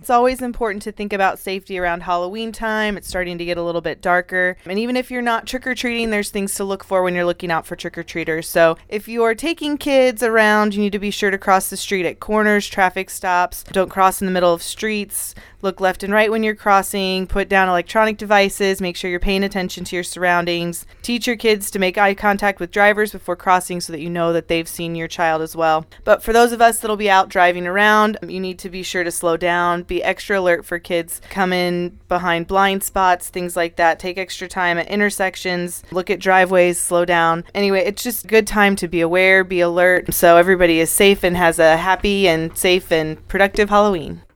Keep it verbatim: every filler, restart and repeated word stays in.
It's always important to think about safety around Halloween time. It's starting to get a little bit darker. And even if you're not trick-or-treating, there's things to look for when you're looking out for trick-or-treaters. So if you're taking kids around, you need to be sure to cross the street at corners, traffic stops. Don't cross in the middle of streets. Look left and right when you're crossing. Put down electronic devices. Make sure you're paying attention to your surroundings. Teach your kids to make eye contact with drivers before crossing so that you know that they've seen your child as well. But for those of us that'll be out driving around, you need to be sure to slow down. Be extra alert for kids coming behind blind spots, things like that. Take extra time at intersections. Look at driveways. Slow down. Anyway, it's just a good time to be aware, be alert, so everybody is safe and has a happy and safe and productive Halloween.